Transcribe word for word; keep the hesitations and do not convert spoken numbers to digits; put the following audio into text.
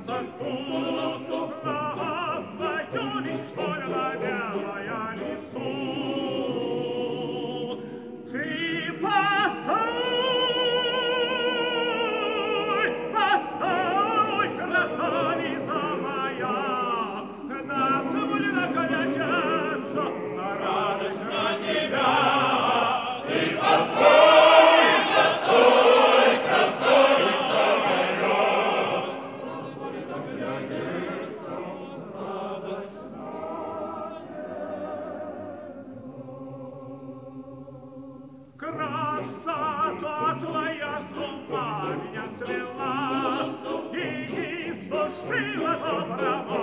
красоту, на твою лишь только белое лицо. Ты постой, постой, красавица моя, на земле глядятся, на радость на тебя. Ты постой, постой, красавица моя, на земле глядятся, радость на тебя. Красота твоя с ума меня свела и иссушила доброго.